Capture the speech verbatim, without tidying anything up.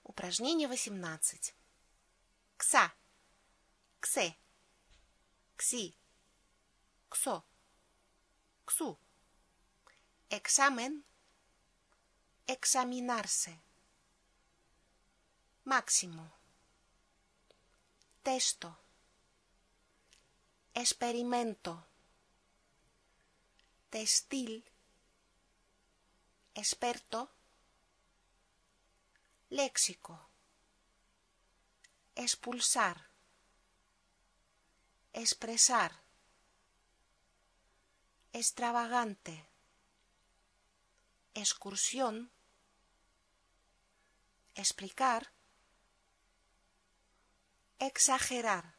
Упражнение восемнадцать. Кса, ксе, кси, ксо, ксу. Examen, examinarse. Máximo. Texto. Experimento. Textil. Experto. Léxico. Expulsar. Expresar. Extravagante. Excursión. Explicar. Exagerar.